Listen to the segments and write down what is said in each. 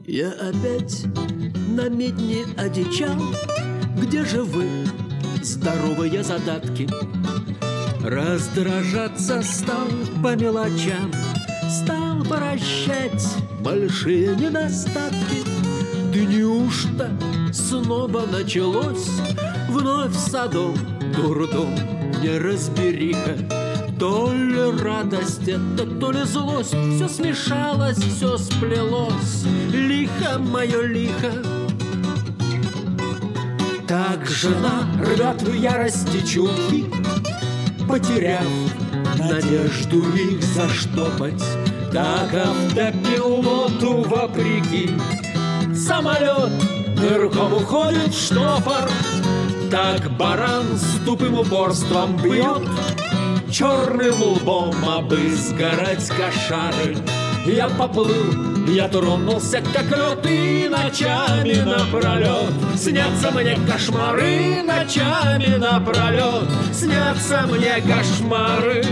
Я опять на медне одичал. Где же вы, здоровые задатки? Раздражаться стал по мелочам, стал прощать большие недостатки. Да неужто снова началось вновь в саду дурдом неразбериха? То ли радость это, то ли злость, все смешалось, все сплелось, лихо мое лихо. Так жена рвет в ярости чулки, потеряв надежду их заштопать. Так автопилоту вопреки самолет нырком уходит в штопор. Так баран с тупым упорством бьет черным лбом об изгородь кошары. Я поплыл, я тронулся, как лед, и ночами напролет снятся мне кошмары, ночами напролет снятся мне кошмары.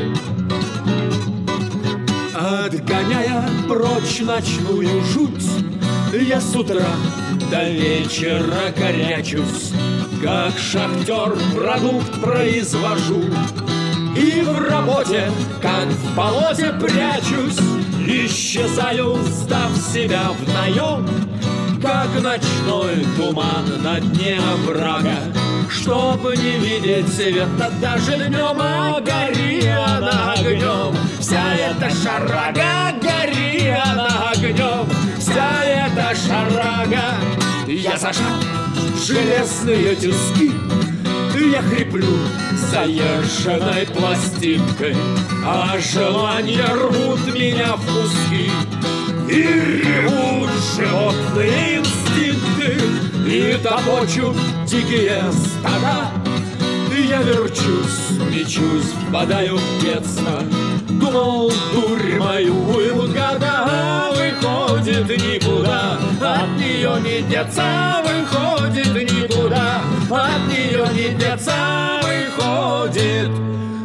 Отгоняя прочь ночную жуть, я с утра до вечера корячусь, как шахтер продукт произвожу, и в работе, как в болоте, прячусь. Исчезаю, сдав себя в наем, как ночной туман на дне оврага. Чтобы не видеть света даже днем, а гори она огнем. Вся эта шарага, гори она огнем. Вся эта шарага. Я зажал железные тиски, я хриплю заезженной пластинкой, а желания рвут меня в куски. И ревут животные инстинкты, и топочут дикие стада. Я верчусь, мечусь, впадаю в детство. Думал, дурь мою уймут года, а выходит никуда. От нее не деться, выходит никуда. От нее не деться, выходит